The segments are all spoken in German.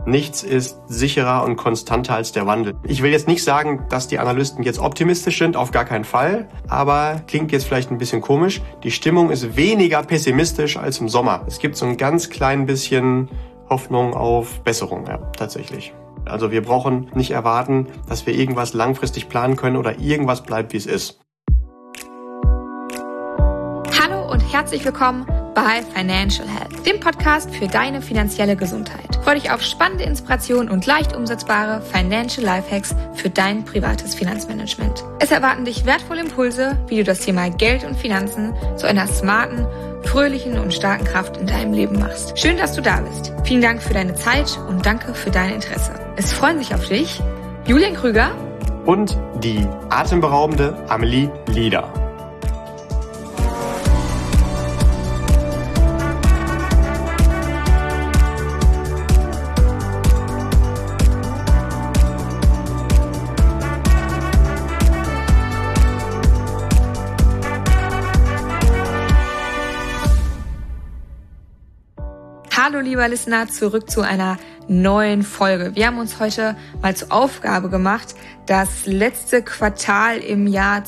Nichts ist sicherer und konstanter als der Wandel. Ich will jetzt nicht sagen, dass die Analysten jetzt optimistisch sind, auf gar keinen Fall. Aber klingt jetzt vielleicht ein bisschen komisch. Die Stimmung ist weniger pessimistisch als im Sommer. Es gibt so ein ganz klein bisschen Hoffnung auf Besserung, ja, tatsächlich. Also wir brauchen nicht erwarten, dass wir irgendwas langfristig planen können oder irgendwas bleibt, wie es ist. Hallo und herzlich willkommen bei Financial Health, dem Podcast für deine finanzielle Gesundheit. Freue dich auf spannende Inspirationen und leicht umsetzbare Financial Lifehacks für dein privates Finanzmanagement. Es erwarten dich wertvolle Impulse, wie du das Thema Geld und Finanzen zu einer smarten, fröhlichen und starken Kraft in deinem Leben machst. Schön, dass du da bist. Vielen Dank für deine Zeit und danke für dein Interesse. Es freuen sich auf dich Julian Krüger und die atemberaubende Amelie Lieder. Hallo lieber Listener, zurück zu einer neuen Folge. Wir haben uns heute mal zur Aufgabe gemacht, das letzte Quartal im Jahr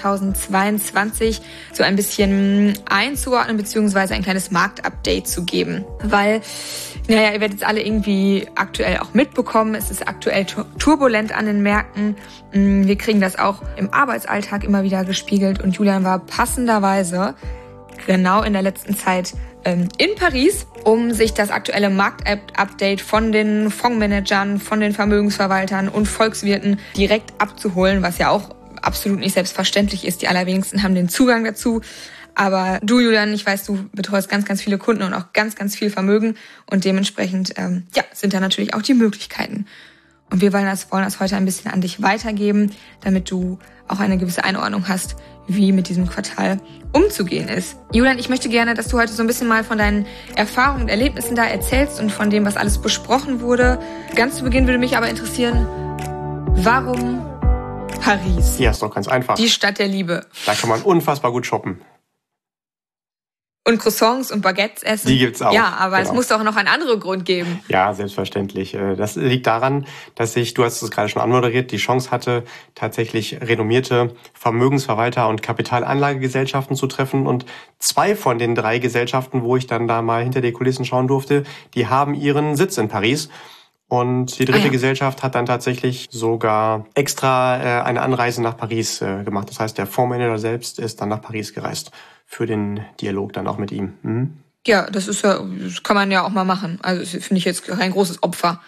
2022 so ein bisschen einzuordnen bzw. ein kleines Marktupdate zu geben. Weil, ihr werdet jetzt alle irgendwie aktuell auch mitbekommen, es ist aktuell turbulent an den Märkten. Wir kriegen das auch im Arbeitsalltag immer wieder gespiegelt und Julian war passenderweise genau in der letzten Zeit in Paris, um sich das aktuelle Marktupdate von den Fondsmanagern, von den Vermögensverwaltern und Volkswirten direkt abzuholen, was ja auch absolut nicht selbstverständlich ist. Die allerwenigsten haben den Zugang dazu. Aber du, Julian, ich weiß, du betreust ganz, ganz viele Kunden und auch ganz, ganz viel Vermögen und dementsprechend sind da natürlich auch die Möglichkeiten. Und wir wollen das heute ein bisschen an dich weitergeben, damit du auch eine gewisse Einordnung hast, wie mit diesem Quartal umzugehen ist. Julian, ich möchte gerne, dass du heute so ein bisschen mal von deinen Erfahrungen und Erlebnissen da erzählst und von dem, was alles besprochen wurde. Ganz zu Beginn würde mich aber interessieren, warum Paris? Ja, ist doch ganz einfach. Die Stadt der Liebe. Da kann man unfassbar gut shoppen. Und Croissants und Baguettes essen. Die gibt's auch. Ja, aber genau. Es muss doch noch einen anderen Grund geben. Ja, selbstverständlich. Das liegt daran, dass ich, du hast es gerade schon anmoderiert, die Chance hatte, tatsächlich renommierte Vermögensverwalter und Kapitalanlagegesellschaften zu treffen. Und 2 von den 3 Gesellschaften, wo ich dann da mal hinter die Kulissen schauen durfte, die haben ihren Sitz in Paris. Und die dritte Gesellschaft hat dann tatsächlich sogar extra eine Anreise nach Paris gemacht. Das heißt, der Fondsmanager selbst ist dann nach Paris gereist für den Dialog dann auch mit ihm. Mhm. Ja, das kann man ja auch mal machen. Also das finde ich jetzt kein großes Opfer,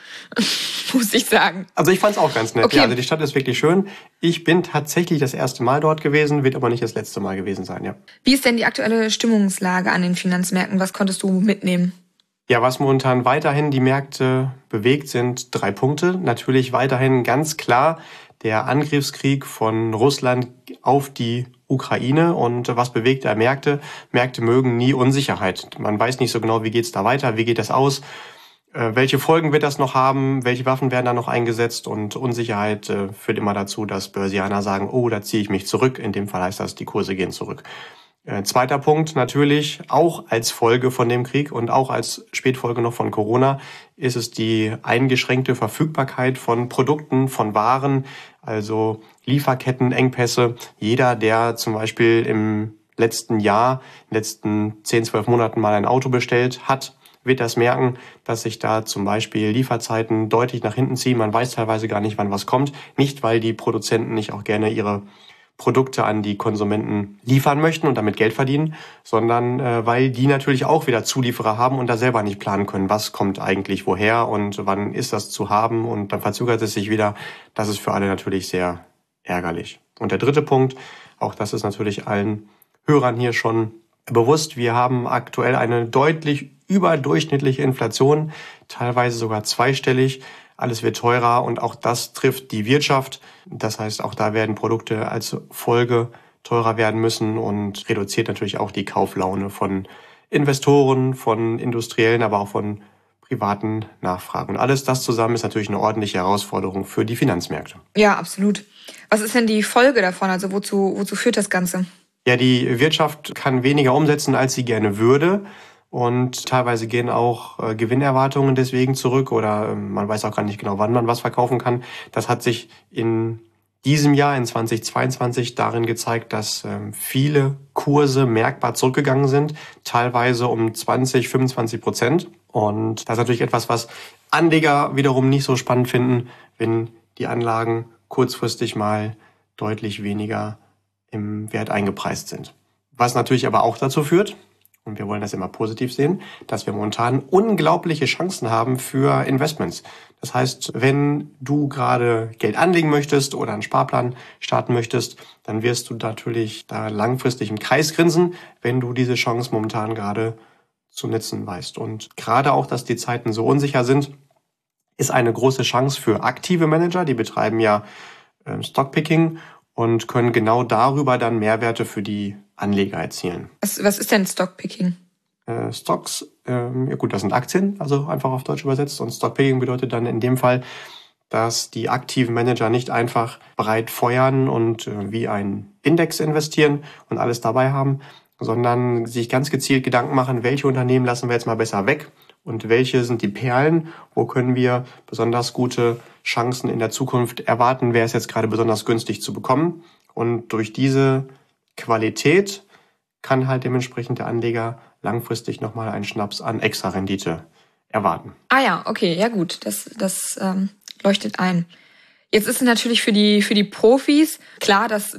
muss ich sagen. Also ich fand es auch ganz nett. Okay. Ja, also die Stadt ist wirklich schön. Ich bin tatsächlich das erste Mal dort gewesen, wird aber nicht das letzte Mal gewesen sein, ja. Wie ist denn die aktuelle Stimmungslage an den Finanzmärkten? Was konntest du mitnehmen? Ja, was momentan weiterhin die Märkte bewegt, sind 3 Punkte. Natürlich weiterhin ganz klar der Angriffskrieg von Russland auf die Ukraine. Und was bewegt da Märkte? Märkte mögen nie Unsicherheit. Man weiß nicht so genau, wie geht's da weiter, wie geht das aus, welche Folgen wird das noch haben, welche Waffen werden da noch eingesetzt. Und Unsicherheit führt immer dazu, dass Börsianer sagen, oh, da ziehe ich mich zurück. In dem Fall heißt das, die Kurse gehen zurück. Zweiter Punkt natürlich, auch als Folge von dem Krieg und auch als Spätfolge noch von Corona, ist es die eingeschränkte Verfügbarkeit von Produkten, von Waren, also Lieferkettenengpässe. Jeder, der zum Beispiel im letzten Jahr, in den letzten 10, 12 Monaten mal ein Auto bestellt hat, wird das merken, dass sich da zum Beispiel Lieferzeiten deutlich nach hinten ziehen. Man weiß teilweise gar nicht, wann was kommt. Nicht, weil die Produzenten nicht auch gerne ihre Produkte an die Konsumenten liefern möchten und damit Geld verdienen, sondern weil die natürlich auch wieder Zulieferer haben und da selber nicht planen können, was kommt eigentlich woher und wann ist das zu haben und dann verzögert es sich wieder. Das ist für alle natürlich sehr ärgerlich. Und der dritte Punkt, auch das ist natürlich allen Hörern hier schon bewusst, wir haben aktuell eine deutlich überdurchschnittliche Inflation, teilweise sogar zweistellig. Alles wird teurer und auch das trifft die Wirtschaft. Das heißt, auch da werden Produkte als Folge teurer werden müssen und reduziert natürlich auch die Kauflaune von Investoren, von Industriellen, aber auch von privaten Nachfragen. Und alles das zusammen ist natürlich eine ordentliche Herausforderung für die Finanzmärkte. Ja, absolut. Was ist denn die Folge davon? Also wozu führt das Ganze? Ja, die Wirtschaft kann weniger umsetzen, als sie gerne würde. Und teilweise gehen auch Gewinnerwartungen deswegen zurück oder man weiß auch gar nicht genau, wann man was verkaufen kann. Das hat sich in diesem Jahr, in 2022, darin gezeigt, dass viele Kurse merkbar zurückgegangen sind, teilweise um 20-25%. Und das ist natürlich etwas, was Anleger wiederum nicht so spannend finden, wenn die Anlagen kurzfristig mal deutlich weniger im Wert eingepreist sind. Was natürlich aber auch dazu führt, und wir wollen das immer positiv sehen, dass wir momentan unglaubliche Chancen haben für Investments. Das heißt, wenn du gerade Geld anlegen möchtest oder einen Sparplan starten möchtest, dann wirst du natürlich da langfristig im Kreis grinsen, wenn du diese Chance momentan gerade zu nutzen weißt. Und gerade auch, dass die Zeiten so unsicher sind, ist eine große Chance für aktive Manager. Die betreiben ja Stockpicking und können genau darüber dann Mehrwerte für die Anleger erzielen. Was ist denn Stockpicking? Stocks, ja gut, das sind Aktien, also einfach auf Deutsch übersetzt. Und Stockpicking bedeutet dann in dem Fall, dass die aktiven Manager nicht einfach breit feuern und wie ein Index investieren und alles dabei haben, sondern sich ganz gezielt Gedanken machen, welche Unternehmen lassen wir jetzt mal besser weg und welche sind die Perlen, wo können wir besonders gute Chancen in der Zukunft erwarten, wer ist jetzt gerade besonders günstig zu bekommen. Und durch diese Qualität kann halt dementsprechend der Anleger langfristig nochmal einen Schnaps an Extra-Rendite erwarten. Ah ja, okay, ja gut, das leuchtet ein. Jetzt ist es natürlich für die Profis klar, dass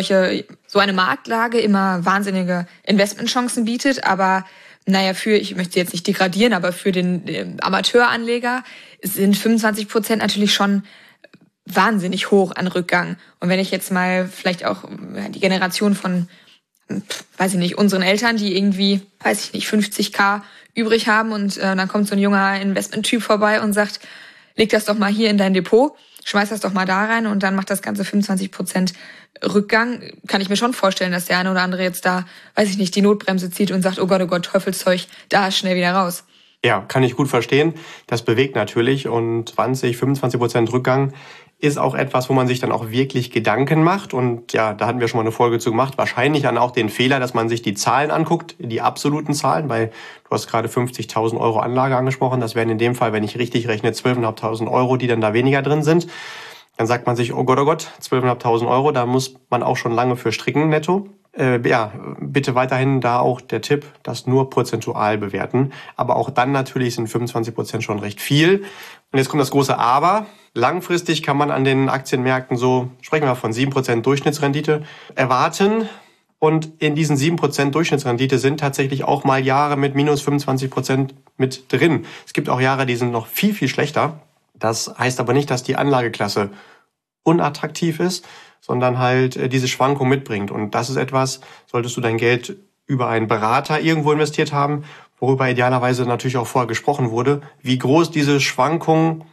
so eine Marktlage immer wahnsinnige Investmentchancen bietet, aber naja, ich möchte jetzt nicht degradieren, aber für den Amateuranleger sind 25% natürlich schon wahnsinnig hoch an Rückgang. Und wenn ich jetzt mal vielleicht auch die Generation von, weiß ich nicht, unseren Eltern, die irgendwie, 50.000 übrig haben und dann kommt so ein junger Investmenttyp vorbei und sagt, leg das doch mal hier in dein Depot, schmeiß das doch mal da rein und dann macht das Ganze 25% Rückgang, kann ich mir schon vorstellen, dass der eine oder andere jetzt da, weiß ich nicht, die Notbremse zieht und sagt, oh Gott, Teufelszeug, da schnell wieder raus. Ja, kann ich gut verstehen. Das bewegt natürlich und 25% Rückgang ist auch etwas, wo man sich dann auch wirklich Gedanken macht. Und ja, da hatten wir schon mal eine Folge zu gemacht. Wahrscheinlich dann auch den Fehler, dass man sich die Zahlen anguckt, die absoluten Zahlen, weil du hast gerade 50.000 Euro Anlage angesprochen. Das wären in dem Fall, wenn ich richtig rechne, 12.500 Euro, die dann da weniger drin sind. Dann sagt man sich, oh Gott, 12.500 Euro, da muss man auch schon lange für stricken netto. Ja, bitte weiterhin da auch der Tipp, das nur prozentual bewerten. Aber auch dann natürlich sind 25% schon recht viel. Und jetzt kommt das große Aber. Langfristig kann man an den Aktienmärkten so, sprechen wir von 7% Durchschnittsrendite, erwarten. Und in diesen 7% Durchschnittsrendite sind tatsächlich auch mal Jahre mit minus 25% mit drin. Es gibt auch Jahre, die sind noch viel, viel schlechter. Das heißt aber nicht, dass die Anlageklasse unattraktiv ist, sondern halt diese Schwankung mitbringt. Und das ist etwas, solltest du dein Geld über einen Berater irgendwo investiert haben, worüber idealerweise natürlich auch vorher gesprochen wurde, wie groß diese Schwankung,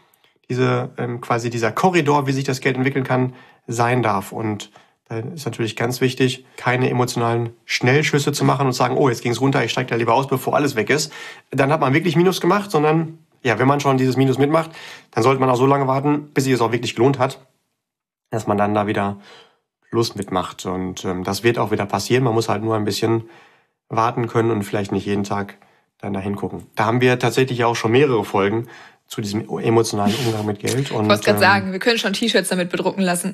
quasi dieser Korridor, wie sich das Geld entwickeln kann, sein darf. Und da ist natürlich ganz wichtig, keine emotionalen Schnellschüsse zu machen und sagen, oh, jetzt ging's runter, ich steige da lieber aus, bevor alles weg ist. Dann hat man wirklich Minus gemacht, sondern ja, wenn man schon dieses Minus mitmacht, dann sollte man auch so lange warten, bis sich es auch wirklich gelohnt hat, dass man dann da wieder Plus mitmacht. Und das wird auch wieder passieren. Man muss halt nur ein bisschen warten können und vielleicht nicht jeden Tag dann da hingucken. Da haben wir tatsächlich auch schon mehrere Folgen zu diesem emotionalen Umgang mit Geld. Und, ich wollte gerade sagen, wir können schon T-Shirts damit bedrucken lassen.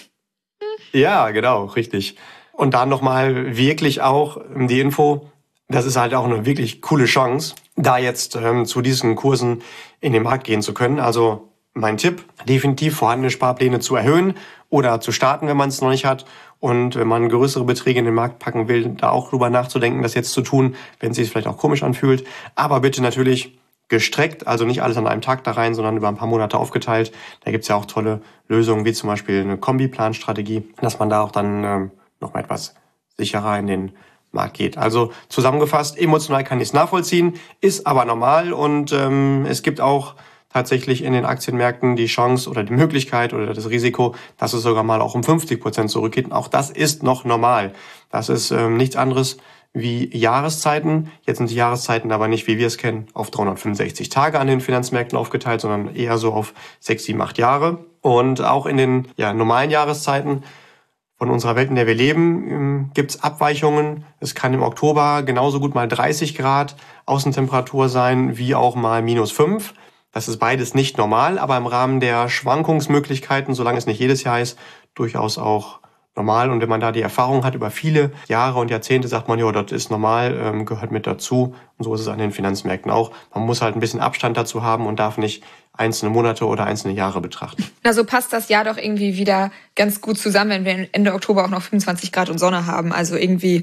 Ja, genau, richtig. Und dann nochmal wirklich auch die Info, das ist halt auch eine wirklich coole Chance, da jetzt zu diesen Kursen in den Markt gehen zu können. Also mein Tipp, definitiv vorhandene Sparpläne zu erhöhen oder zu starten, wenn man es noch nicht hat. Und wenn man größere Beträge in den Markt packen will, da auch drüber nachzudenken, das jetzt zu tun, wenn es sich vielleicht auch komisch anfühlt. Aber bitte natürlich gestreckt, also nicht alles an einem Tag da rein, sondern über ein paar Monate aufgeteilt. Da gibt's ja auch tolle Lösungen, wie zum Beispiel eine Kombiplanstrategie, dass man da auch dann noch mal etwas sicherer in den Markt geht. Also zusammengefasst, emotional kann ich es nachvollziehen, ist aber normal und es gibt auch tatsächlich in den Aktienmärkten die Chance oder die Möglichkeit oder das Risiko, dass es sogar mal auch um 50% zurückgeht. Und auch das ist noch normal. Das ist nichts anderes wie Jahreszeiten. Jetzt sind die Jahreszeiten aber nicht, wie wir es kennen, auf 365 Tage an den Finanzmärkten aufgeteilt, sondern eher so auf 6, 7, 8 Jahre. Und auch in den normalen Jahreszeiten von unserer Welt, in der wir leben, gibt es Abweichungen. Es kann im Oktober genauso gut mal 30 Grad Außentemperatur sein, wie auch mal -5. Das ist beides nicht normal, aber im Rahmen der Schwankungsmöglichkeiten, solange es nicht jedes Jahr ist, durchaus auch normal. Und wenn man da die Erfahrung hat über viele Jahre und Jahrzehnte, sagt man, ja, das ist normal, gehört mit dazu. Und so ist es an den Finanzmärkten auch. Man muss halt ein bisschen Abstand dazu haben und darf nicht einzelne Monate oder einzelne Jahre betrachten. Na, so passt das Jahr doch irgendwie wieder ganz gut zusammen, wenn wir Ende Oktober auch noch 25 Grad und Sonne haben. Also irgendwie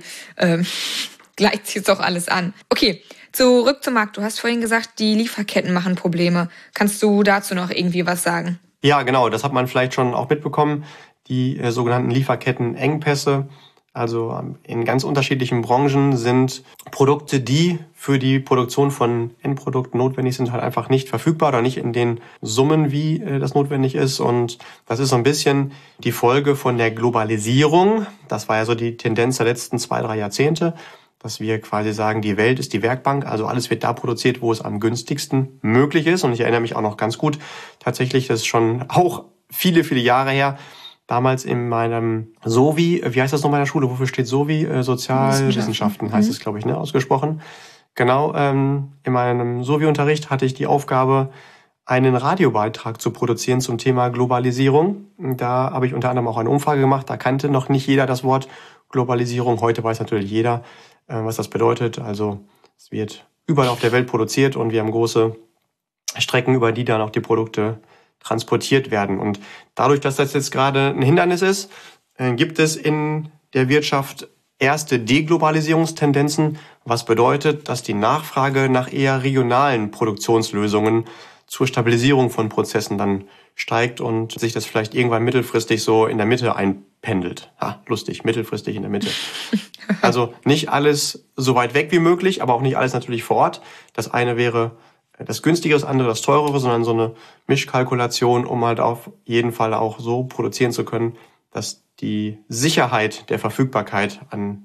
gleicht sich doch alles an. Okay, zurück zum Markt. Du hast vorhin gesagt, die Lieferketten machen Probleme. Kannst du dazu noch irgendwie was sagen? Ja, genau. Das hat man vielleicht schon auch mitbekommen. Die sogenannten Lieferkettenengpässe. Also in ganz unterschiedlichen Branchen sind Produkte, die für die Produktion von Endprodukten notwendig sind, halt einfach nicht verfügbar oder nicht in den Summen, wie das notwendig ist. Und das ist so ein bisschen die Folge von der Globalisierung. Das war ja so die Tendenz der letzten 2-3 Jahrzehnte, dass wir quasi sagen, die Welt ist die Werkbank. Also alles wird da produziert, wo es am günstigsten möglich ist. Und ich erinnere mich auch noch ganz gut, tatsächlich, das ist schon auch viele, viele Jahre her, damals in meinem SOVI, wie heißt das noch in meiner Schule? Wofür steht SOVI? Sozialwissenschaften heißt es, glaube ich, ausgesprochen. Genau, in meinem SOVI-Unterricht hatte ich die Aufgabe, einen Radiobeitrag zu produzieren zum Thema Globalisierung. Da habe ich unter anderem auch eine Umfrage gemacht. Da kannte noch nicht jeder das Wort Globalisierung. Heute weiß natürlich jeder, was das bedeutet. Also es wird überall auf der Welt produziert und wir haben große Strecken, über die dann auch die Produkte transportiert werden. Und dadurch, dass das jetzt gerade ein Hindernis ist, gibt es in der Wirtschaft erste Deglobalisierungstendenzen, was bedeutet, dass die Nachfrage nach eher regionalen Produktionslösungen zur Stabilisierung von Prozessen dann steigt und sich das vielleicht irgendwann mittelfristig so in der Mitte einpendelt. Lustig, mittelfristig in der Mitte. Also nicht alles so weit weg wie möglich, aber auch nicht alles natürlich vor Ort. Das eine wäre das Günstigere, das andere das Teurere, sondern so eine Mischkalkulation, um halt auf jeden Fall auch so produzieren zu können, dass die Sicherheit der Verfügbarkeit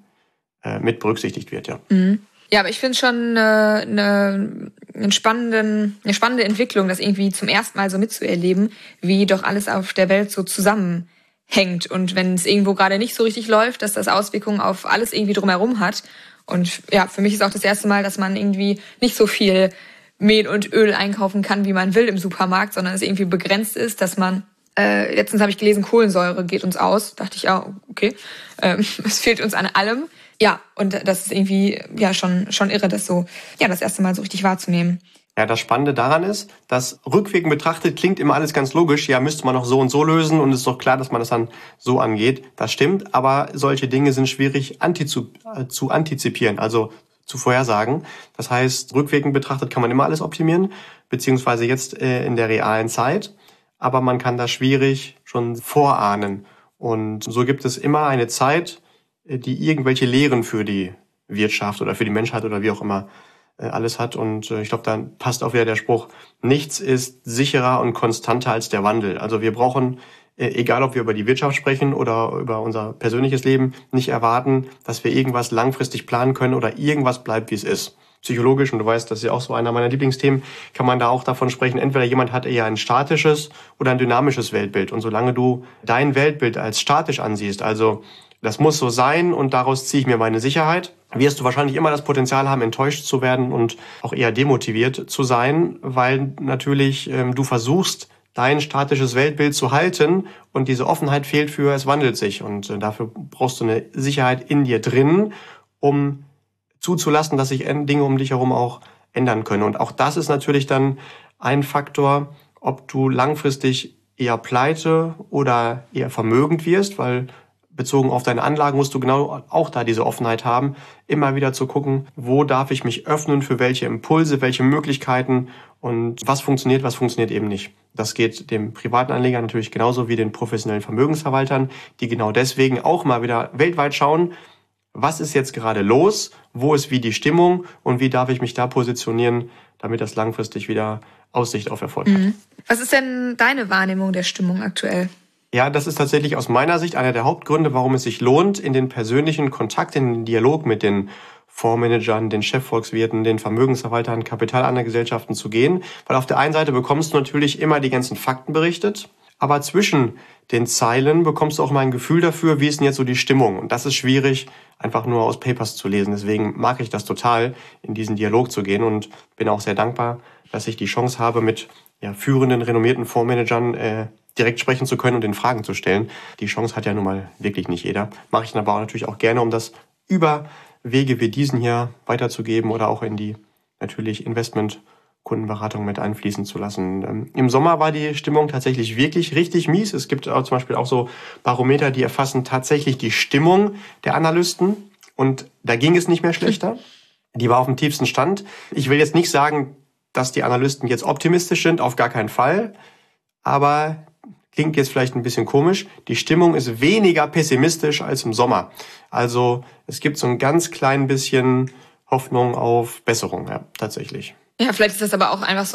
mit berücksichtigt wird. Ja. Ja, aber ich finde schon eine spannende Entwicklung, das irgendwie zum ersten Mal so mitzuerleben, wie doch alles auf der Welt so zusammenhängt. Und wenn es irgendwo gerade nicht so richtig läuft, dass das Auswirkungen auf alles irgendwie drumherum hat. Und ja, für mich ist auch das erste Mal, dass man irgendwie nicht so viel Mehl und Öl einkaufen kann, wie man will im Supermarkt, sondern es irgendwie begrenzt ist, dass man letztens habe ich gelesen, Kohlensäure geht uns aus. Dachte ich, ja, okay. Es fehlt uns an allem. Ja, und das ist irgendwie ja schon irre, das so das erste Mal so richtig wahrzunehmen. Ja, das Spannende daran ist, dass rückwirkend betrachtet klingt immer alles ganz logisch. Ja, müsste man noch so und so lösen und es ist doch klar, dass man das dann so angeht. Das stimmt, aber solche Dinge sind schwierig zu antizipieren, also zu vorhersagen. Das heißt, rückwirkend betrachtet kann man immer alles optimieren, beziehungsweise jetzt in der realen Zeit. Aber man kann das schwierig schon vorahnen. Und so gibt es immer eine Zeit, die irgendwelche Lehren für die Wirtschaft oder für die Menschheit oder wie auch immer alles hat. Und ich glaube, dann passt auch wieder der Spruch, nichts ist sicherer und konstanter als der Wandel. Also wir brauchen, egal ob wir über die Wirtschaft sprechen oder über unser persönliches Leben, nicht erwarten, dass wir irgendwas langfristig planen können oder irgendwas bleibt, wie es ist. Psychologisch, und du weißt, das ist ja auch so einer meiner Lieblingsthemen, kann man da auch davon sprechen, entweder jemand hat eher ein statisches oder ein dynamisches Weltbild. Und solange du dein Weltbild als statisch ansiehst, also das muss so sein und daraus ziehe ich mir meine Sicherheit, wirst du wahrscheinlich immer das Potenzial haben, enttäuscht zu werden und auch eher demotiviert zu sein, weil natürlich du versuchst, dein statisches Weltbild zu halten und diese Offenheit fehlt für, es wandelt sich. Und dafür brauchst du eine Sicherheit in dir drin, um zuzulassen, dass sich Dinge um dich herum auch ändern können. Und auch das ist natürlich dann ein Faktor, ob du langfristig eher pleite oder eher vermögend wirst, weil bezogen auf deine Anlagen musst du genau auch da diese Offenheit haben, immer wieder zu gucken, wo darf ich mich öffnen, für welche Impulse, welche Möglichkeiten und was funktioniert eben nicht. Das geht dem privaten Anleger natürlich genauso wie den professionellen Vermögensverwaltern, die genau deswegen auch mal wieder weltweit schauen, was ist jetzt gerade los, wo ist wie die Stimmung und wie darf ich mich da positionieren, damit das langfristig wieder Aussicht auf Erfolg hat. Was ist denn deine Wahrnehmung der Stimmung aktuell? Ja, das ist tatsächlich aus meiner Sicht einer der Hauptgründe, warum es sich lohnt, in den persönlichen Kontakt, in den Dialog mit den Fondsmanagern, den Chefvolkswirten, den Vermögensverwaltern, Kapitalanlagegesellschaften zu gehen. Weil auf der einen Seite bekommst du natürlich immer die ganzen Fakten berichtet, aber zwischen den Zeilen bekommst du auch mal ein Gefühl dafür, wie ist denn jetzt so die Stimmung. Und das ist schwierig, einfach nur aus Papers zu lesen. Deswegen mag ich das total, in diesen Dialog zu gehen und bin auch sehr dankbar, dass ich die Chance habe, mit führenden, renommierten Fondsmanagern direkt sprechen zu können und den Fragen zu stellen. Die Chance hat ja nun mal wirklich nicht jeder. Mache ich dann aber auch natürlich auch gerne, um das über Wege wie diesen hier weiterzugeben oder auch in die natürlich Investment-Kundenberatung mit einfließen zu lassen. Im Sommer war die Stimmung tatsächlich wirklich richtig mies. Es gibt auch zum Beispiel auch so Barometer, die erfassen tatsächlich die Stimmung der Analysten und da ging es nicht mehr schlechter. Die war auf dem tiefsten Stand. Ich will jetzt nicht sagen, dass die Analysten jetzt optimistisch sind, auf gar keinen Fall. Aber klingt jetzt vielleicht ein bisschen komisch. Die Stimmung ist weniger pessimistisch als im Sommer. Also es gibt so ein ganz klein bisschen Hoffnung auf Besserung, ja, tatsächlich. Ja, vielleicht ist das aber auch einfach so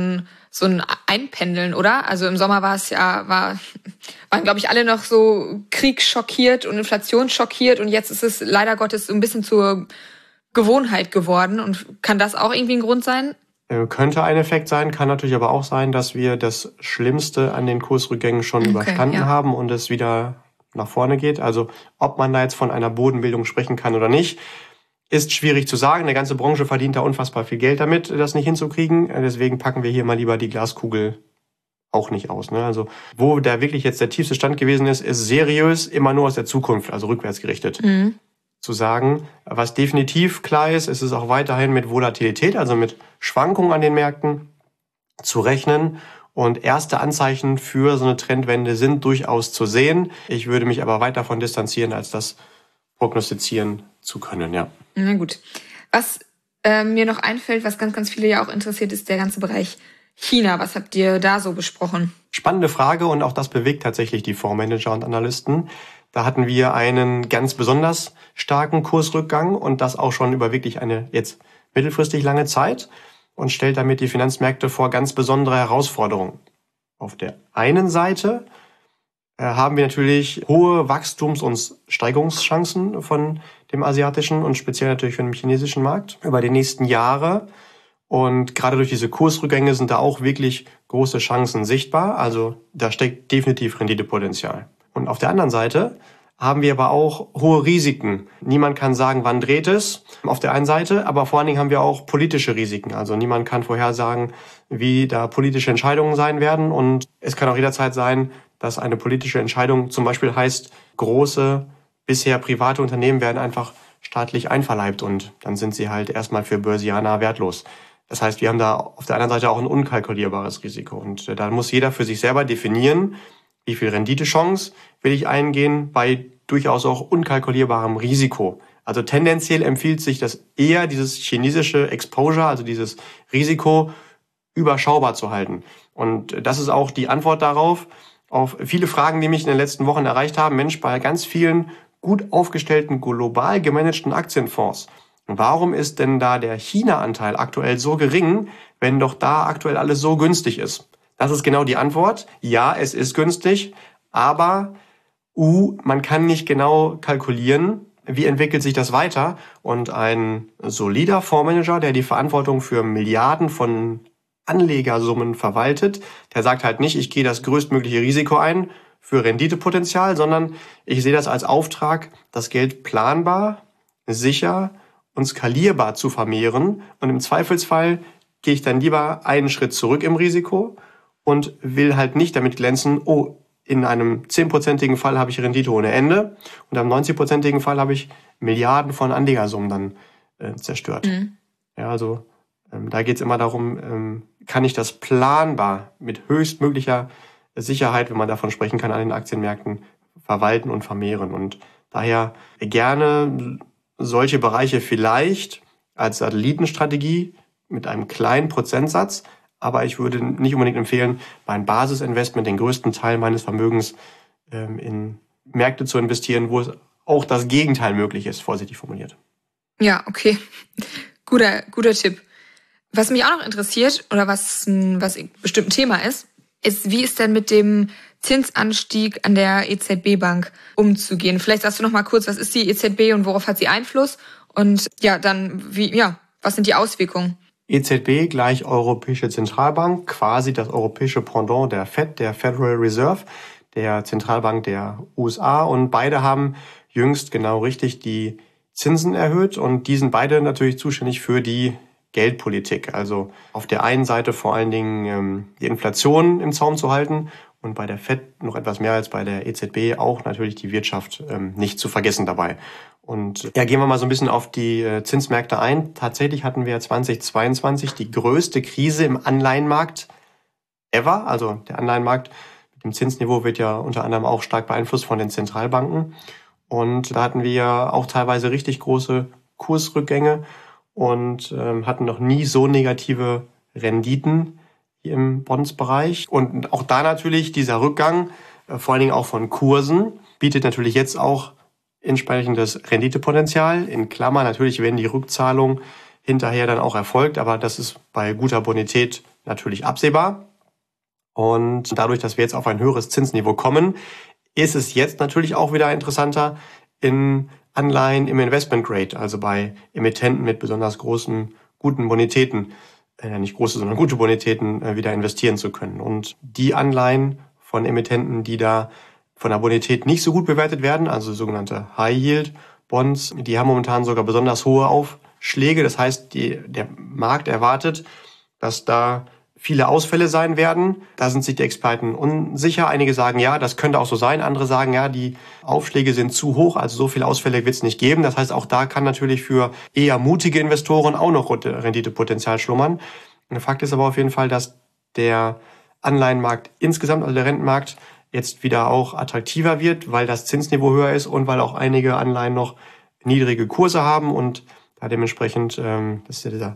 ein Einpendeln, oder? Also im Sommer waren, glaube ich, alle noch so kriegsschockiert und inflationsschockiert und jetzt ist es leider Gottes so ein bisschen zur Gewohnheit geworden. Und kann das auch irgendwie ein Grund sein? Könnte ein Effekt sein, kann natürlich aber auch sein, dass wir das Schlimmste an den Kursrückgängen schon überstanden haben und es wieder nach vorne geht. Also ob man da jetzt von einer Bodenbildung sprechen kann oder nicht, ist schwierig zu sagen. Eine ganze Branche verdient da unfassbar viel Geld damit, das nicht hinzukriegen. Deswegen packen wir hier mal lieber die Glaskugel auch nicht aus. Ne? Also wo da wirklich jetzt der tiefste Stand gewesen ist seriös immer nur aus der Zukunft, also rückwärts gerichtet. Zu sagen. Was definitiv klar ist, ist es auch weiterhin mit Volatilität, also mit Schwankungen an den Märkten zu rechnen. Und erste Anzeichen für so eine Trendwende sind durchaus zu sehen. Ich würde mich aber weit davon distanzieren, als das prognostizieren zu können, ja. Na gut. Was mir noch einfällt, was ganz, ganz viele ja auch interessiert, ist der ganze Bereich China. Was habt ihr da so besprochen? Spannende Frage und auch das bewegt tatsächlich die Fondsmanager und Analysten. Da hatten wir einen ganz besonders starken Kursrückgang und das auch schon über wirklich eine jetzt mittelfristig lange Zeit und stellt damit die Finanzmärkte vor ganz besondere Herausforderungen. Auf der einen Seite haben wir natürlich hohe Wachstums- und Steigerungschancen von dem asiatischen und speziell natürlich von dem chinesischen Markt über die nächsten Jahre. Und gerade durch diese Kursrückgänge sind da auch wirklich große Chancen sichtbar. Also da steckt definitiv Renditepotenzial. Und auf der anderen Seite haben wir aber auch hohe Risiken. Niemand kann sagen, wann dreht es, auf der einen Seite, aber vor allen Dingen haben wir auch politische Risiken. Also niemand kann vorhersagen, wie da politische Entscheidungen sein werden. Und es kann auch jederzeit sein, dass eine politische Entscheidung zum Beispiel heißt, große, bisher private Unternehmen werden einfach staatlich einverleibt und dann sind sie halt erstmal für Börsianer wertlos. Das heißt, wir haben da auf der anderen Seite auch ein unkalkulierbares Risiko. Und da muss jeder für sich selber definieren, wie viel Renditechance will ich eingehen bei durchaus auch unkalkulierbarem Risiko. Also tendenziell empfiehlt sich das eher, dieses chinesische Exposure, also dieses Risiko, überschaubar zu halten. Und das ist auch die Antwort darauf, auf viele Fragen, die mich in den letzten Wochen erreicht haben. Mensch, bei ganz vielen gut aufgestellten, global gemanagten Aktienfonds, warum ist denn da der China-Anteil aktuell so gering, wenn doch da aktuell alles so günstig ist? Das ist genau die Antwort. Ja, es ist günstig, aber man kann nicht genau kalkulieren, wie entwickelt sich das weiter. Und ein solider Fondsmanager, der die Verantwortung für Milliarden von Anlegersummen verwaltet, der sagt halt nicht, ich gehe das größtmögliche Risiko ein für Renditepotenzial, sondern ich sehe das als Auftrag, das Geld planbar, sicher und skalierbar zu vermehren. Und im Zweifelsfall gehe ich dann lieber einen Schritt zurück im Risiko und will halt nicht damit glänzen, in einem 10%igen Fall habe ich Rendite ohne Ende und am 90%igen Fall habe ich Milliarden von Anlegersummen dann zerstört. Ja, also da geht es immer darum, kann ich das planbar mit höchstmöglicher Sicherheit, wenn man davon sprechen kann, an den Aktienmärkten verwalten und vermehren. Und daher gerne solche Bereiche vielleicht als Satellitenstrategie mit einem kleinen Prozentsatz, aber ich würde nicht unbedingt empfehlen, mein Basisinvestment, den größten Teil meines Vermögens in Märkte zu investieren, wo es auch das Gegenteil möglich ist, vorsichtig formuliert. Ja, okay. Guter Tipp. Was mich auch noch interessiert, oder was bestimmt ein Thema ist, wie ist denn mit dem Zinsanstieg an der EZB-Bank umzugehen? Vielleicht sagst du noch mal kurz, was ist die EZB und worauf hat sie Einfluss? Und ja, dann was sind die Auswirkungen? EZB gleich Europäische Zentralbank, quasi das europäische Pendant der Fed, der Federal Reserve, der Zentralbank der USA. Und beide haben jüngst genau richtig die Zinsen erhöht und die sind beide natürlich zuständig für die Geldpolitik. Also auf der einen Seite vor allen Dingen die Inflation im Zaum zu halten und bei der Fed noch etwas mehr als bei der EZB auch natürlich die Wirtschaft nicht zu vergessen dabei. Und ja, gehen wir mal so ein bisschen auf die Zinsmärkte ein. Tatsächlich hatten wir 2022 die größte Krise im Anleihenmarkt ever. Also der Anleihenmarkt mit dem Zinsniveau wird ja unter anderem auch stark beeinflusst von den Zentralbanken. Und da hatten wir auch teilweise richtig große Kursrückgänge und hatten noch nie so negative Renditen im Bondsbereich. Und auch da natürlich dieser Rückgang, vor allen Dingen auch von Kursen, bietet natürlich jetzt auch entsprechendes Renditepotenzial. In Klammern natürlich, wenn die Rückzahlung hinterher dann auch erfolgt, aber das ist bei guter Bonität natürlich absehbar. Und dadurch, dass wir jetzt auf ein höheres Zinsniveau kommen, ist es jetzt natürlich auch wieder interessanter, in Anleihen im Investment Grade, also bei Emittenten mit besonders großen, guten Bonitäten, nicht große, sondern gute Bonitäten, wieder investieren zu können. Und die Anleihen von Emittenten, die da von der Bonität nicht so gut bewertet werden, also sogenannte High-Yield-Bonds, die haben momentan sogar besonders hohe Aufschläge. Das heißt, der Markt erwartet, dass da viele Ausfälle sein werden. Da sind sich die Experten unsicher. Einige sagen, ja, das könnte auch so sein. Andere sagen, ja, die Aufschläge sind zu hoch, also so viele Ausfälle wird es nicht geben. Das heißt, auch da kann natürlich für eher mutige Investoren auch noch Renditepotenzial schlummern. Und Fakt ist aber auf jeden Fall, dass der Anleihenmarkt insgesamt, also der Rentenmarkt, jetzt wieder auch attraktiver wird, weil das Zinsniveau höher ist und weil auch einige Anleihen noch niedrige Kurse haben und da dementsprechend, das ist ja dieser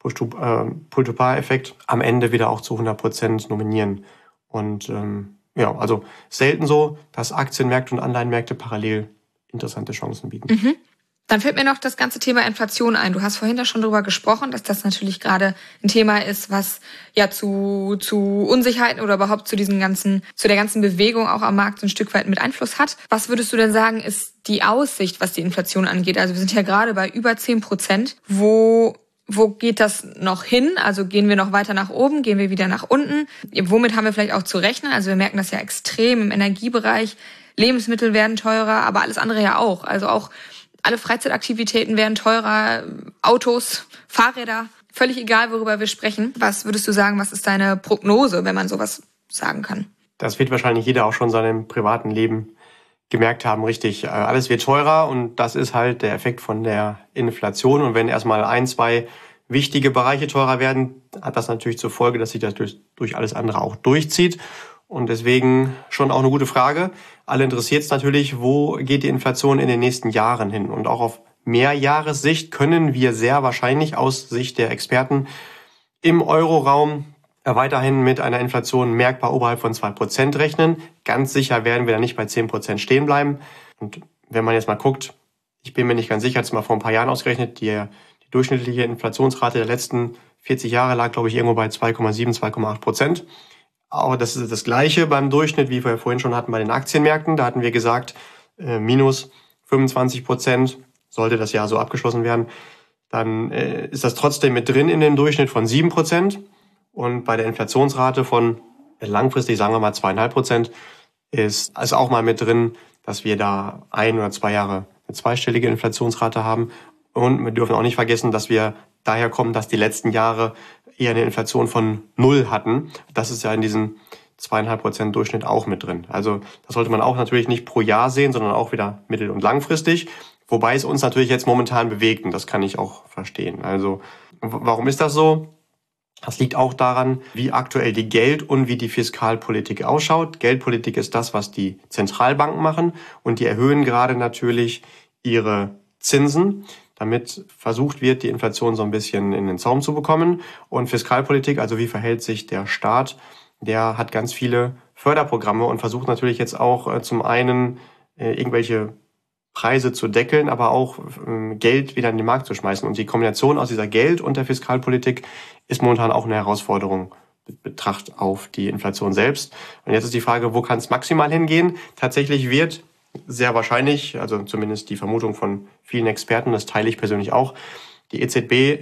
Pull-to-Par-Effekt, am Ende wieder auch zu 100% nominieren. Und ja, also selten so, dass Aktienmärkte und Anleihenmärkte parallel interessante Chancen bieten. Mhm. Dann fällt mir noch das ganze Thema Inflation ein. Du hast vorhin da schon drüber gesprochen, dass das natürlich gerade ein Thema ist, was ja zu Unsicherheiten oder überhaupt zu der ganzen Bewegung auch am Markt so ein Stück weit mit Einfluss hat. Was würdest du denn sagen, ist die Aussicht, was die Inflation angeht? Also wir sind ja gerade bei über 10%. Wo geht das noch hin? Also gehen wir noch weiter nach oben? Gehen wir wieder nach unten? Womit haben wir vielleicht auch zu rechnen? Also wir merken das ja extrem im Energiebereich. Lebensmittel werden teurer, aber alles andere ja auch. Also auch alle Freizeitaktivitäten werden teurer, Autos, Fahrräder, völlig egal, worüber wir sprechen. Was würdest du sagen, was ist deine Prognose, wenn man sowas sagen kann? Das wird wahrscheinlich jeder auch schon in seinem privaten Leben gemerkt haben, richtig. Alles wird teurer und das ist halt der Effekt von der Inflation. Und wenn erstmal 1, 2 wichtige Bereiche teurer werden, hat das natürlich zur Folge, dass sich das durch alles andere auch durchzieht. Und deswegen schon auch eine gute Frage. Alle interessiert es natürlich, wo geht die Inflation in den nächsten Jahren hin? Und auch auf Mehrjahressicht können wir sehr wahrscheinlich aus Sicht der Experten im Euroraum weiterhin mit einer Inflation merkbar oberhalb von 2% rechnen. Ganz sicher werden wir da nicht bei 10% stehen bleiben. Und wenn man jetzt mal guckt, ich bin mir nicht ganz sicher, hat es mal vor ein paar Jahren ausgerechnet, die durchschnittliche Inflationsrate der letzten 40 Jahre lag, glaube ich, irgendwo bei 2,7, 2,8%. Aber das ist das Gleiche beim Durchschnitt, wie wir vorhin schon hatten bei den Aktienmärkten. Da hatten wir gesagt, minus 25%, sollte das Jahr so abgeschlossen werden. Dann ist das trotzdem mit drin in dem Durchschnitt von 7%. Und bei der Inflationsrate von langfristig, sagen wir mal 2,5%, ist also auch mal mit drin, dass wir da 1 oder 2 Jahre eine zweistellige Inflationsrate haben. Und wir dürfen auch nicht vergessen, dass wir daher kommen, dass die letzten Jahre eher eine Inflation von 0 hatten. Das ist ja in diesem 2,5% Durchschnitt auch mit drin. Also das sollte man auch natürlich nicht pro Jahr sehen, sondern auch wieder mittel- und langfristig. Wobei es uns natürlich jetzt momentan bewegt und das kann ich auch verstehen. Also warum ist das so? Das liegt auch daran, wie aktuell die Geld- und wie die Fiskalpolitik ausschaut. Geldpolitik ist das, was die Zentralbanken machen und die erhöhen gerade natürlich ihre Zinsen, damit versucht wird, die Inflation so ein bisschen in den Zaum zu bekommen. Und Fiskalpolitik, also wie verhält sich der Staat, der hat ganz viele Förderprogramme und versucht natürlich jetzt auch zum einen irgendwelche Preise zu deckeln, aber auch Geld wieder in den Markt zu schmeißen. Und die Kombination aus dieser Geld- und der Fiskalpolitik ist momentan auch eine Herausforderung mit Betracht auf die Inflation selbst. Und jetzt ist die Frage, wo kann es maximal hingehen? Tatsächlich wird sehr wahrscheinlich, also zumindest die Vermutung von vielen Experten, das teile ich persönlich auch, die EZB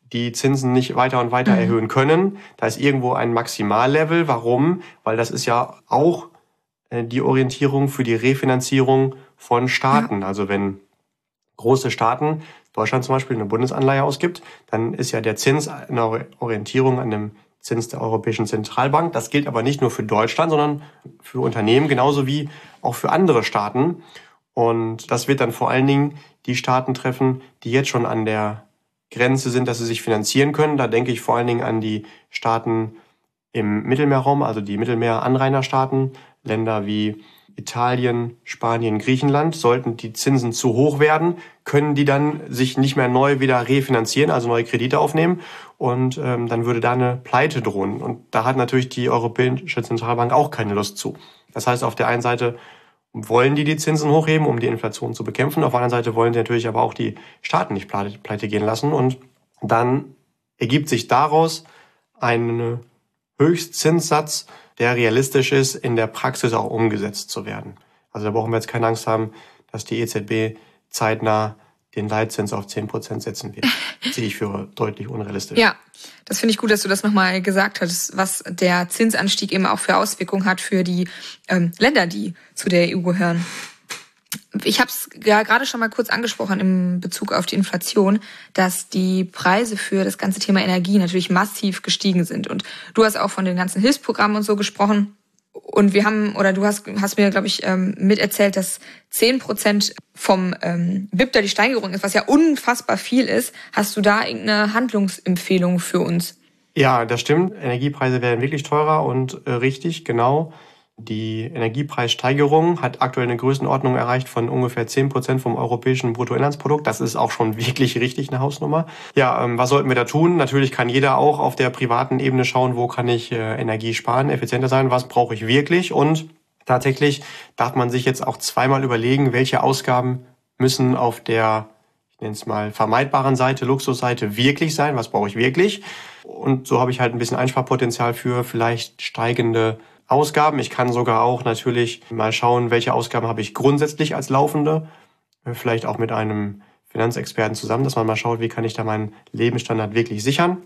die Zinsen nicht weiter und weiter erhöhen können. Da ist irgendwo ein Maximallevel. Warum? Weil das ist ja auch die Orientierung für die Refinanzierung von Staaten. Also wenn große Staaten, Deutschland zum Beispiel, eine Bundesanleihe ausgibt, dann ist ja der Zins eine Orientierung an dem Zins der Europäischen Zentralbank. Das gilt aber nicht nur für Deutschland, sondern für Unternehmen genauso wie auch für andere Staaten. Und das wird dann vor allen Dingen die Staaten treffen, die jetzt schon an der Grenze sind, dass sie sich finanzieren können. Da denke ich vor allen Dingen an die Staaten im Mittelmeerraum, also die Mittelmeer-Anrainerstaaten, Länder wie Italien, Spanien, Griechenland. Sollten die Zinsen zu hoch werden, können die dann sich nicht mehr neu wieder refinanzieren, also neue Kredite aufnehmen. Und dann würde da eine Pleite drohen. Und da hat natürlich die Europäische Zentralbank auch keine Lust zu. Das heißt, auf der einen Seite wollen die Zinsen hochheben, um die Inflation zu bekämpfen. Auf der anderen Seite wollen sie natürlich aber auch die Staaten nicht pleite gehen lassen. Und dann ergibt sich daraus ein Höchstzinssatz, der realistisch ist, in der Praxis auch umgesetzt zu werden. Also da brauchen wir jetzt keine Angst haben, dass die EZB zeitnah den Leitzins auf 10% setzen wird. Das sehe ich für deutlich unrealistisch. Ja, das finde ich gut, dass du das nochmal gesagt hast, was der Zinsanstieg eben auch für Auswirkungen hat für die Länder, die zu der EU gehören. Ich habe es ja gerade schon mal kurz angesprochen in Bezug auf die Inflation, dass die Preise für das ganze Thema Energie natürlich massiv gestiegen sind. Und du hast auch von den ganzen Hilfsprogrammen und so gesprochen. Und wir haben, oder du hast mir, glaube ich, miterzählt, dass 10% vom BIP da die Steigerung ist, was ja unfassbar viel ist. Hast du da irgendeine Handlungsempfehlung für uns? Ja, das stimmt. Energiepreise werden wirklich teurer und richtig, genau. Die Energiepreissteigerung hat aktuell eine Größenordnung erreicht von ungefähr 10% vom europäischen Bruttoinlandsprodukt. Das ist auch schon wirklich richtig eine Hausnummer. Ja, was sollten wir da tun? Natürlich kann jeder auch auf der privaten Ebene schauen, wo kann ich Energie sparen, effizienter sein, was brauche ich wirklich. Und tatsächlich darf man sich jetzt auch zweimal überlegen, welche Ausgaben müssen auf der, ich nenne es mal, vermeidbaren Seite, Luxusseite wirklich sein, was brauche ich wirklich. Und so habe ich halt ein bisschen Einsparpotenzial für vielleicht steigende Ausgaben. Ich kann sogar auch natürlich mal schauen, welche Ausgaben habe ich grundsätzlich als laufende, vielleicht auch mit einem Finanzexperten zusammen, dass man mal schaut, wie kann ich da meinen Lebensstandard wirklich sichern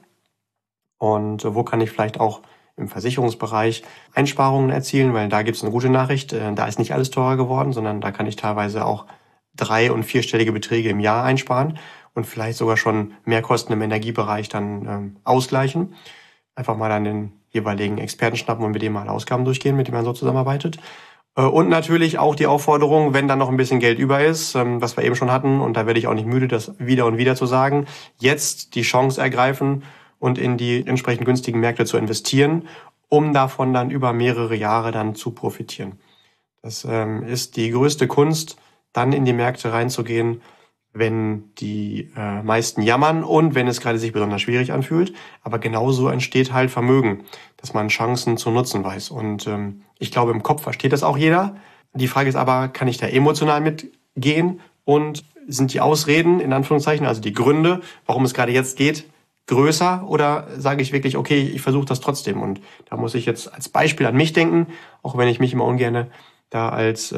und wo kann ich vielleicht auch im Versicherungsbereich Einsparungen erzielen, weil da gibt es eine gute Nachricht, da ist nicht alles teurer geworden, sondern da kann ich teilweise auch 3- und 4-stellige Beträge im Jahr einsparen und vielleicht sogar schon Mehrkosten im Energiebereich dann ausgleichen. Einfach mal an den jeweiligen Experten schnappen und mit dem mal Ausgaben durchgehen, mit dem man so zusammenarbeitet. Und natürlich auch die Aufforderung, wenn dann noch ein bisschen Geld über ist, was wir eben schon hatten, und da werde ich auch nicht müde, das wieder und wieder zu sagen, jetzt die Chance ergreifen und in die entsprechend günstigen Märkte zu investieren, um davon dann über mehrere Jahre dann zu profitieren. Das ist die größte Kunst, dann in die Märkte reinzugehen, wenn die meisten jammern und wenn es gerade sich besonders schwierig anfühlt. Aber genauso entsteht halt Vermögen, dass man Chancen zu nutzen weiß. Und ich glaube, im Kopf versteht das auch jeder. Die Frage ist aber, kann ich da emotional mitgehen? Und sind die Ausreden, in Anführungszeichen, also die Gründe, warum es gerade jetzt geht, größer? Oder sage ich wirklich, okay, ich versuche das trotzdem? Und da muss ich jetzt als Beispiel an mich denken, auch wenn ich mich immer ungern da als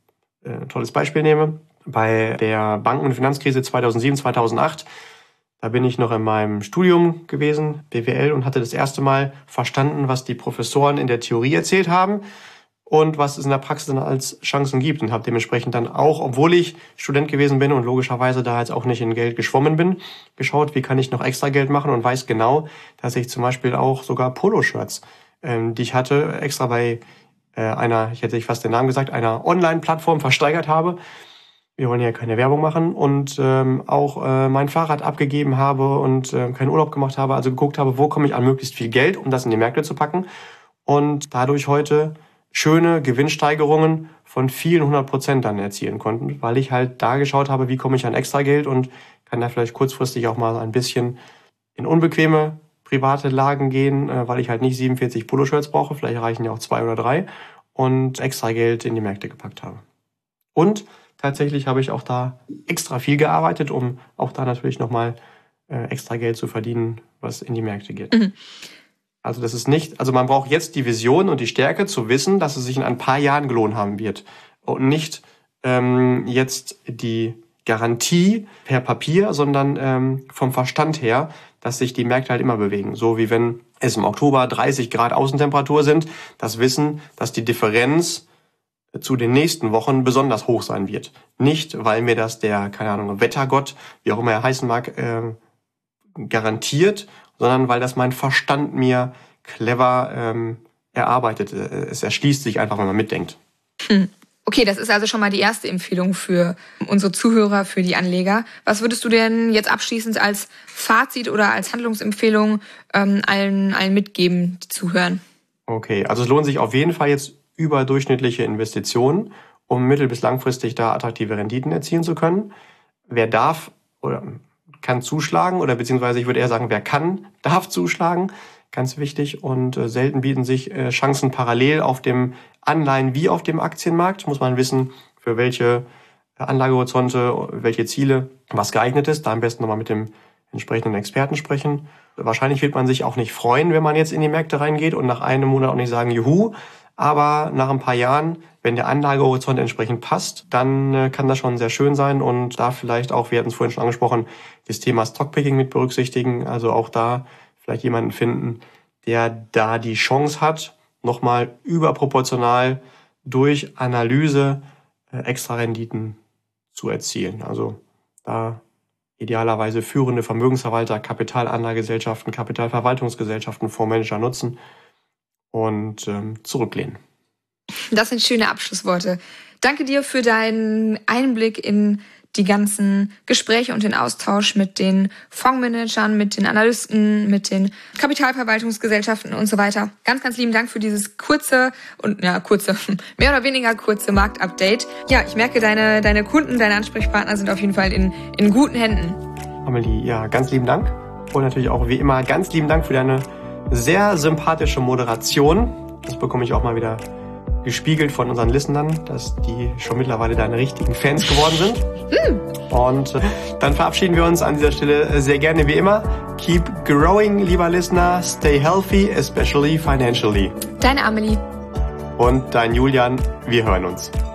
tolles Beispiel nehme. Bei der Banken- und Finanzkrise 2007, 2008, da bin ich noch in meinem Studium gewesen, BWL, und hatte das erste Mal verstanden, was die Professoren in der Theorie erzählt haben und was es in der Praxis dann als Chancen gibt. Und habe dementsprechend dann auch, obwohl ich Student gewesen bin und logischerweise da jetzt auch nicht in Geld geschwommen bin, geschaut, wie kann ich noch extra Geld machen und weiß genau, dass ich zum Beispiel auch sogar Poloshirts, die ich hatte, extra bei einer, ich hätte fast den Namen gesagt, einer Online-Plattform versteigert habe. Wir wollen ja keine Werbung machen und auch mein Fahrrad abgegeben habe und keinen Urlaub gemacht habe, also geguckt habe, wo komme ich an möglichst viel Geld, um das in die Märkte zu packen und dadurch heute schöne Gewinnsteigerungen von vielen 100% dann erzielen konnten, weil ich halt da geschaut habe, wie komme ich an extra Geld und kann da vielleicht kurzfristig auch mal ein bisschen in unbequeme private Lagen gehen, weil ich halt nicht 47 Poloshirts brauche, vielleicht reichen ja auch 2 oder 3 und extra Geld in die Märkte gepackt habe. Und tatsächlich habe ich auch da extra viel gearbeitet, um auch da natürlich nochmal extra Geld zu verdienen, was in die Märkte geht. Mhm. Also das ist nicht, also man braucht jetzt die Vision und die Stärke zu wissen, dass es sich in ein paar Jahren gelohnt haben wird. Und nicht jetzt die Garantie per Papier, sondern vom Verstand her, dass sich die Märkte halt immer bewegen. So wie wenn es im Oktober 30 Grad Außentemperatur sind, das Wissen, dass die Differenz zu den nächsten Wochen besonders hoch sein wird. Nicht, weil mir das der, keine Ahnung, Wettergott, wie auch immer er heißen mag, garantiert, sondern weil das mein Verstand mir clever erarbeitet. Es erschließt sich einfach, wenn man mitdenkt. Okay, das ist also schon mal die erste Empfehlung für unsere Zuhörer, für die Anleger. Was würdest du denn jetzt abschließend als Fazit oder als Handlungsempfehlung allen mitgeben, die zuhören? Okay, also es lohnt sich auf jeden Fall jetzt überdurchschnittliche Investitionen, um mittel- bis langfristig da attraktive Renditen erzielen zu können. Wer darf oder kann zuschlagen, oder beziehungsweise ich würde eher sagen, wer kann, darf zuschlagen. Ganz wichtig, und selten bieten sich Chancen parallel auf dem Anleihen- wie auf dem Aktienmarkt. Muss man wissen, für welche Anlagehorizonte, welche Ziele was geeignet ist. Da am besten nochmal mit dem entsprechenden Experten sprechen. Wahrscheinlich wird man sich auch nicht freuen, wenn man jetzt in die Märkte reingeht und nach einem Monat auch nicht sagen, juhu. Aber nach ein paar Jahren, wenn der Anlagehorizont entsprechend passt, dann kann das schon sehr schön sein, und da vielleicht auch, wir hatten es vorhin schon angesprochen, das Thema Stockpicking mit berücksichtigen. Also auch da vielleicht jemanden finden, der da die Chance hat, nochmal überproportional durch Analyse extra Renditen zu erzielen. Also da idealerweise führende Vermögensverwalter, Kapitalanlagegesellschaften, Kapitalverwaltungsgesellschaften, Fondsmanager nutzen und zurücklehnen. Das sind schöne Abschlussworte. Danke dir für deinen Einblick in die ganzen Gespräche und den Austausch mit den Fondsmanagern, mit den Analysten, mit den Kapitalverwaltungsgesellschaften und so weiter. Ganz, ganz lieben Dank für dieses mehr oder weniger kurze Marktupdate. Ja, ich merke, deine Kunden, deine Ansprechpartner sind auf jeden Fall in guten Händen. Amelie, ja, ganz lieben Dank. Und natürlich auch wie immer ganz lieben Dank für deine sehr sympathische Moderation. Das bekomme ich auch mal wieder gespiegelt von unseren Listenern, dass die schon mittlerweile deine richtigen Fans geworden sind. Und dann verabschieden wir uns an dieser Stelle sehr gerne wie immer. Keep growing, lieber Listener. Stay healthy, especially financially. Deine Amelie. Und dein Julian. Wir hören uns.